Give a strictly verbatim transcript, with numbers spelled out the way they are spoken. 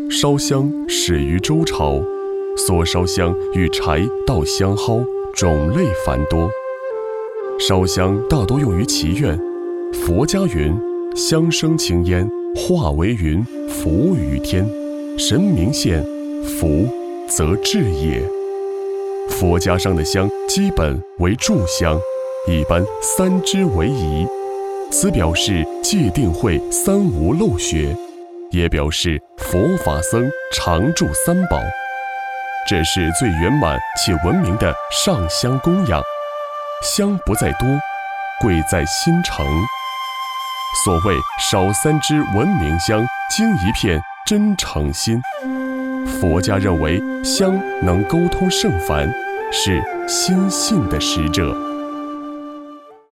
烧香始于周朝，所烧香与柴到香蒿种类繁多。烧香大多用于祈愿，佛家云：香生情焉，化为云，福于天。神明现，福则至也。佛家上的香基本为炷香，一般三支为宜，此表示戒定慧三无漏学，也表示佛法僧常住三宝。这是最圆满且文明的上香供养。香不在多，贵在心诚。所谓烧三支文明香，经一片真诚心。佛家认为香能沟通圣凡，是心性的使者。